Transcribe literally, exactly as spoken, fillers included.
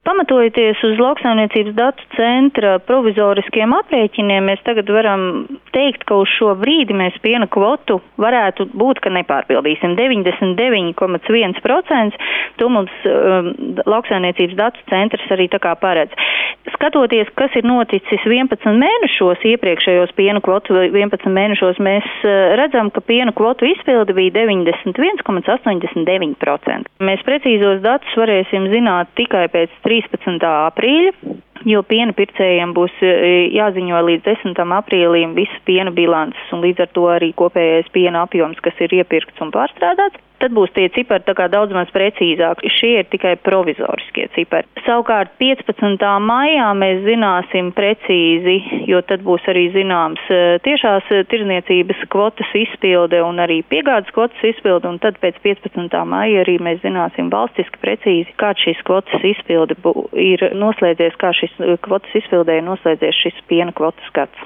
Pamatojoties uz lauksaimniecības datu centra provizoriskiem aprēķiniem, mēs tagad varam teikt, ka uz šo brīdi mēs piena kvotu varētu būt, ka nepārpildīsim. deviņdesmit deviņi komats viens procents, to mums um, lauksaimniecības datu centrs arī tā kā paredz. Skatoties, kas ir noticis vienpadsmit mēnešos, iepriekšējos piena kvotu vienpadsmit mēnešos, mēs redzam, ka piena kvotu izpildi bija deviņdesmit viens komats astoņdesmit deviņi procenti. Mēs precīzos datus varēsim zināt tikai pēc trīspadsmitā aprīļa, jo piena pircējiem būs jāziņo līdz desmitam aprīlim visas piena bilances un līdz ar to arī kopējais piena apjoms, kas ir iepirkts un pārstrādāts. Tad būs tie cipari tā kā daudz maz precīzāki. Šie ir tikai provizoriskie cipari. Savukārt piecpadsmitā maijā mēs zināsim precīzi, jo tad būs arī zināms tiešās tirdzniecības kvotas izpilde un arī piegādes kvotas izpilde, un tad pēc piecpadsmitā maija arī mēs zināsim valstiski precīzi, kā šīs kvotas izpilde ir noslēdzies, kā šis kvotas izpildē ir noslēdzies šis piena kvotas gads.